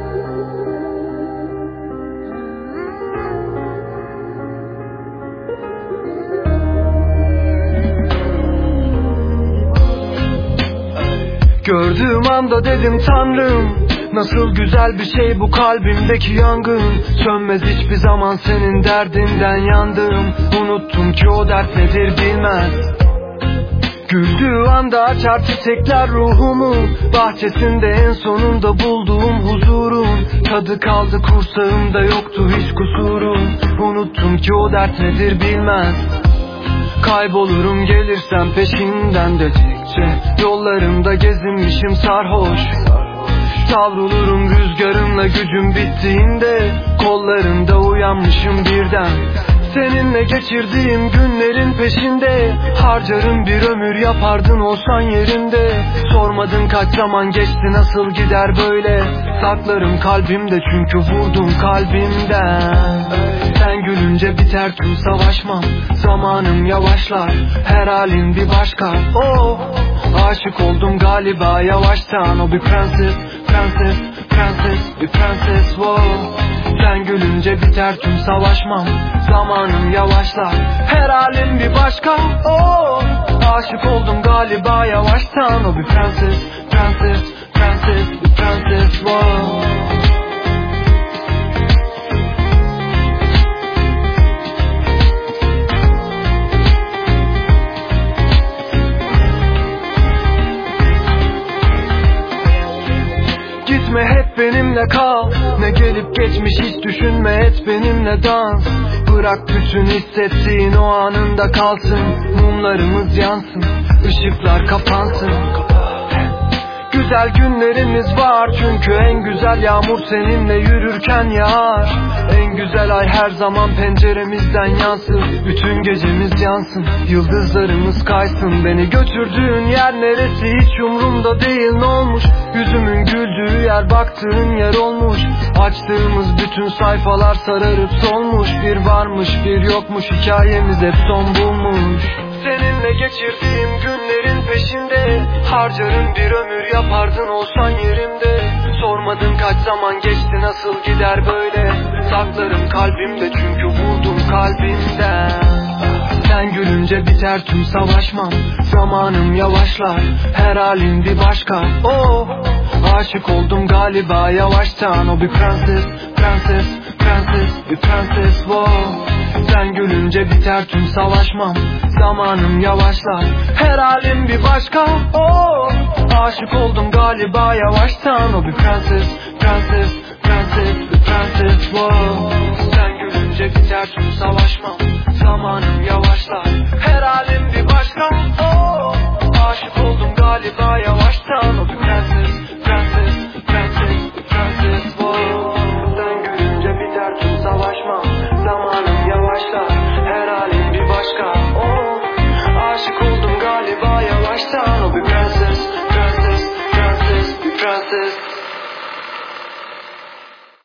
Gördüğüm anda dedim Tanrım, nasıl güzel bir şey bu kalbimdeki yangın. Sönmez hiçbir zaman senin derdinden yandım. Unuttum ki o dert nedir bilmez. Güldüğü anda açar çiçekler ruhumu. Bahçesinde en sonunda bulduğum huzurun tadı kaldı kursağımda, yoktu hiç kusurum. Unuttum ki o dert nedir bilmez. Kaybolurum gelirsem peşinden dedikçe. Yollarımda gezinmişim sarhoş. Savrulurum rüzgarınla gücüm bittiğinde. Kollarında uyanmışım birden. Seninle geçirdiğim günlerin peşinde. Harcarım bir ömür yapardın olsan yerinde. Sormadın kaç zaman geçti, nasıl gider böyle. Saklarım kalbimde çünkü vurdum kalbimden. Sen gülünce biter tüm savaşmam. Zamanım yavaşlar, her halin bir başka. Oh, aşık oldum galiba yavaştan. O bir prenses, prenses, prenses, bir prenses. Wow. Sen gülünce biter tüm savaşmam. Zamanım yavaşlar, her halim bir başka. Oh, aşık oldum galiba yavaştan. O bir prenses, prenses, prenses, bir prenses. Wow. Gitme, hep benimle kal. Ne gelip geçmiş hiç düşünme, et benimle dans. Bırak bütün hissettiğin o anında kalsın. Mumlarımız yansın, ışıklar kapansın. Güzel günlerimiz var çünkü en güzel yağmur seninle yürürken yağar. En güzel ay her zaman penceremizden yansın. Bütün gecemiz yansın, yıldızlarımız kaysın. Beni götürdüğün yer neresi hiç umrumda değil, ne olmuş? Yüzümün güldüğü yer baktığın yer olmuş. Açtığımız bütün sayfalar sararıp solmuş. Bir varmış bir yokmuş, hikayemiz hep son bulmuş. Seninle geçirdiğim günlerin peşinde. Harcarım bir ömür yapardın olsan yerimde. Sormadın kaç zaman geçti, nasıl gider böyle. Saklarım kalbimde çünkü vurdum kalbimden. Sen gülünce biter tüm savaşmam. Zamanım yavaşlar, her halin bir başka. Oh, aşık oldum galiba yavaştan. O bir prenses, prenses, prenses, bir prenses. Wow. Sen gülünce biter tüm savaşmam. Zamanım yavaşlar, her halim bir başka. Oh, aşık oldum galiba yavaştan. O bir prenses, prenses, prenses, bir prenses. Wow. Sen gülünce biter tüm savaşmam. Zamanım yavaşlar, her halim bir başka. Oh, aşık oldum galiba yavaştan. O bir prenses, prenses, prenses, bir prenses. Wow. Sen gülünce biter tüm savaşmam. Zamanım yavaşlar, her halim bir başka. Oh, aşık oldum galiba yavaştan. O bir prenses, prenses, prenses, bir prenses.